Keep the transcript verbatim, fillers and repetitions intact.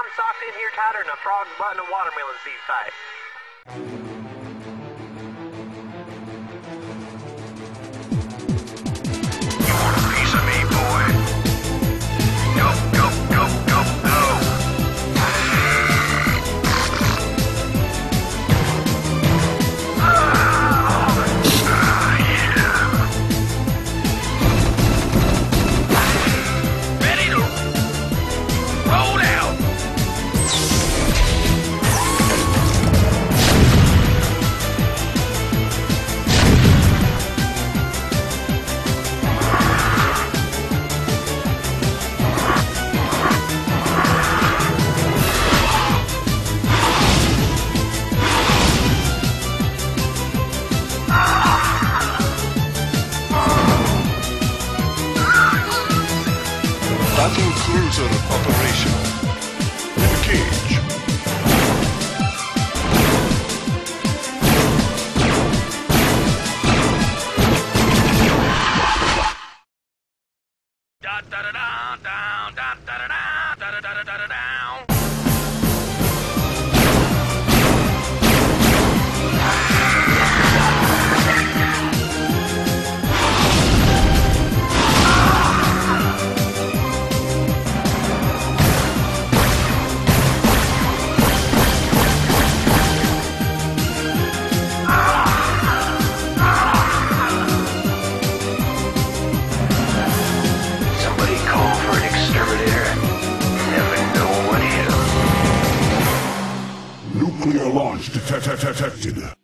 arm socked in here tighter than a frog's butt in a watermelon seed tight. You want a piece of me, boy? Go, go, go, go, go. Ah, yeah. Ready to roll out. Battle cruiser operational. Engage. Da da da da da da da da da da da da da da. Somebody call for an exterminator. Never know what hit 'em. Nuclear launch detected.